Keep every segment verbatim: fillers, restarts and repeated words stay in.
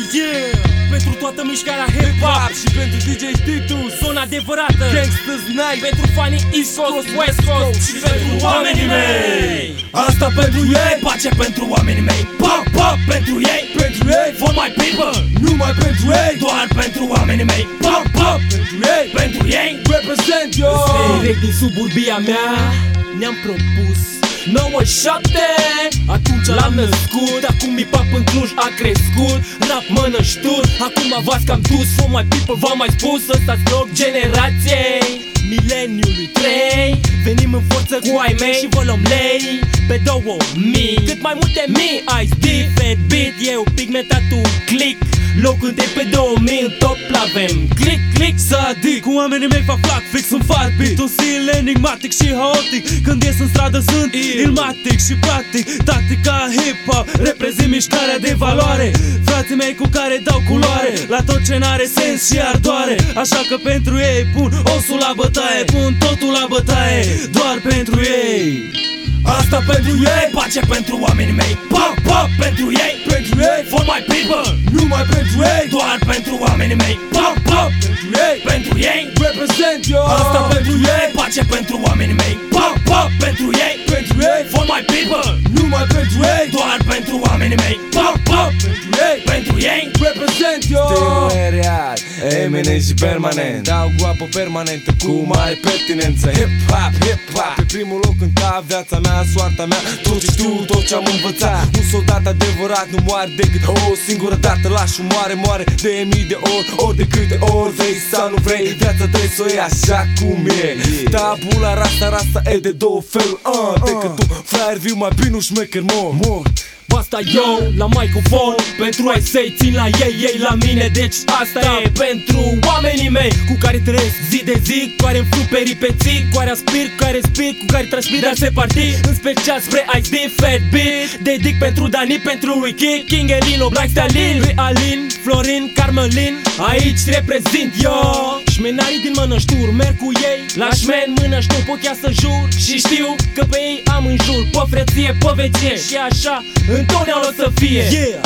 Yeah! Pentru toată mișcarea hip-hop și pentru D J Titus, zona adevărată, Gangsters Night, pentru fanii East Coast, West Coast și pentru oamenii mei. Asta pentru ei, pace pentru oamenii mei. Pop, pop, pentru ei, pentru ei, for my people, numai pentru ei, doar pentru oamenii mei. Pop, pop, pentru ei, pentru ei, represent yo. Direct din suburbia mea ne-am propus nouă șapte, atunci l-am născut. Acum hip-hop în Cluj a crescut, rap mă năștut. Acum v-ați cam dus, for my people v-am mai spus. Ăsta-s loc generației mileniului trei. Venim în forță cu ai mei și vă luăm lei pe două mii. Cât mai multe mii, Ice D, Fat Beat, eu pigmentatul click. Locul de pe două mii în top l-avem. Click, click, sadic, cu oamenii mei fac flac, fix un fat beat. Un stil enigmatic și haotic, când ies în stradă sunt ilmatic și practic. Tactica hip-hop, reprezint mișcarea de valoare. Frații mei cu care dau culoare la tot ce n-are sens și ardoare. Așa că pentru ei pun osul la bătaie, pun totul la bătaie, doar pentru ei. Asta pentru ei, pace pentru oamenii mei. Pop, pop, pentru ei, pentru ei, for my people, numai pentru ei, doar pentru oamenii mei. Pop, pop, pentru ei, pentru ei, represent yo. Asta pentru ei, pace pentru oamenii mei. Pop, pop, pentru ei, pentru ei, for my people, numai pentru ei, doar pentru oamenii mei. Pop, pop, pentru ei, pentru ei, represent yo. Stilul e real, eminent și permanent. Dau guapă permanentă cu mare pertinență. Hip-hop, hip-hop, pe primul loc cânta viața mea, soarta mea, tot ce știu, tot ce am învățat. Un soldat adevărat nu moare decât o singură dată. Lași moare, moare de mii de ori, ori de câte ori vrei sau nu vrei. Viața trebuie să o iei așa cum e. Tabula rasta, rasta e de două feluri, uh, decât tu, fraier viu, mai bine un șmecher mor, mor. Asta eu la microfon, pentru ai să-i țin la ei, ei la mine. Deci asta e pentru oamenii mei cu care trăiesc zi de zi, cu care îmi flu peripeții, cu care aspir, cu care spir, cu care transpir alte partii. În special spre Ice D, Fat Beat, dedic pentru Dani, pentru Ricky, King Elino, Black Stalin, Realin, Florin, Carmelin. Aici reprezint eu. Șmenarii din Mănăștur merg cu ei la șmen, Mănăștur pot chiar să jur. Și știu că pe ei am în jur, pe frăție, pe vecie. Și așa întotdeauna o să fie. Yeah.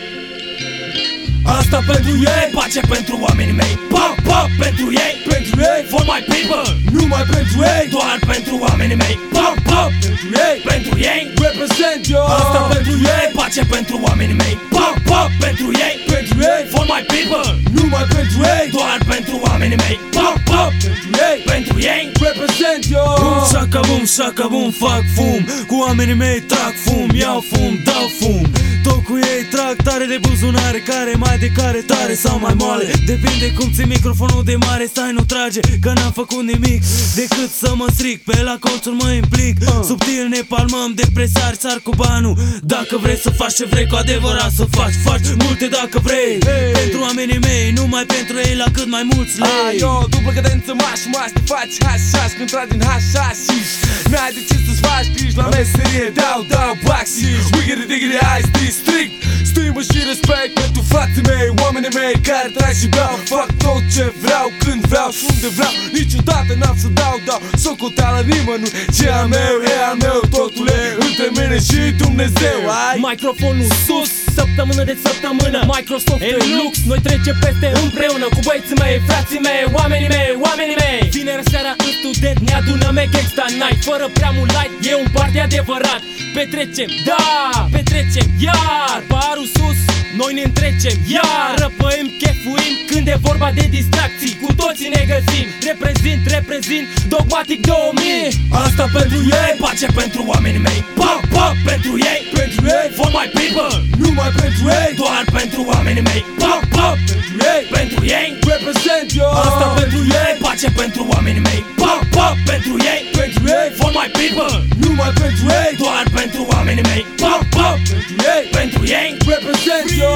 Asta pentru ei, pace pentru oamenii mei. Pop, pop, pentru ei, pentru ei, for my people, numai pentru ei, doar pentru oamenii mei. Pop, pop, pentru ei, pentru ei, represent yo. Asta pentru ei, pace pentru oamenii mei. Pop, pop, pentru ei, pentru ei, for my people, numai pentru ei, doar pentru oamenii mei. Pop, pop, pentru ei, pentru ei, represent yo. Bum, șaca, bum, șaca, bum, fac fum. Cu oamenii mei trag fum, iau fum, dau fum. Tot cu ei trag tare de buzunare, care mai de care tare sau mai moale. Depinde cum ții microfonul de mare, stai nu trage, că n-am făcut nimic decât să mă stric, pe la colțuri mă implic. Subtil ne palmăm de presari, sar cu banul. Dacă vrei să faci ce vrei, cu adevărat să faci, faci multe dacă vrei. Pentru oamenii mei, numai pentru ei, la cât mai mulți lei. Aio, dublă cadență, maș, maș, te faci haș, haș, când tragi din haș, haș. N-ai de ce să-ți faci griji la meserie, dau, dau, baxiș. Wiggity, diggity, Ice D, strict, stimă și respect pentru frații mei, oamenii mei care trag și beau. Fac tot ce vreau, când vreau și unde vreau. Niciodată n-am să dau, dau socoteală nimănui. Ce al meu e al meu, totul e între mine și Dumnezeu. Ai microfonul sus, săptămână de săptămână, Microsoft e lux. Noi trecem peste împreună cu băieții mei, frații mei, oamenii mei, oamenii mei. Vineri seara în student ne adunăm e Gangsta Night. Fără prea mult light, e un party adevărat. Petrecem, da, petrecem, iar barul sus, noi ne întrecem, iar răpăim, chefuim când e vorba de distracții. Cu toții ne găsim, reprezint, reprezint Dogmatic două mii. asta pentru ei, Pace pentru oamenii mei. Pop, pop, pentru ei, pentru ei, for my people, numai pentru ei, doar pentru oamenii mei. Pop, pop, pentru ei, pentru ei, represent yo. asta pentru ei, pace pentru oamenii mei. Pop, pop, pentru ei, pentru ei, for my people, numai pentru ei, doar pentru oamenii mei. Pop, pop, pentru ei, pentru ei, represent yo.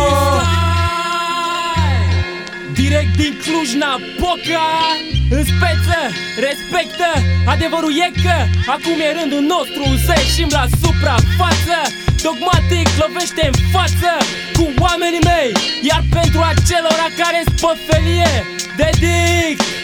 Direct din Cluj-Napoca, în speță, respectă. Adevărul e că acum e rândul nostru să ieșim la suprafață. Dogmatic lovește în față cu oamenii mei, iar pentru acelora care-s pe felie, dedic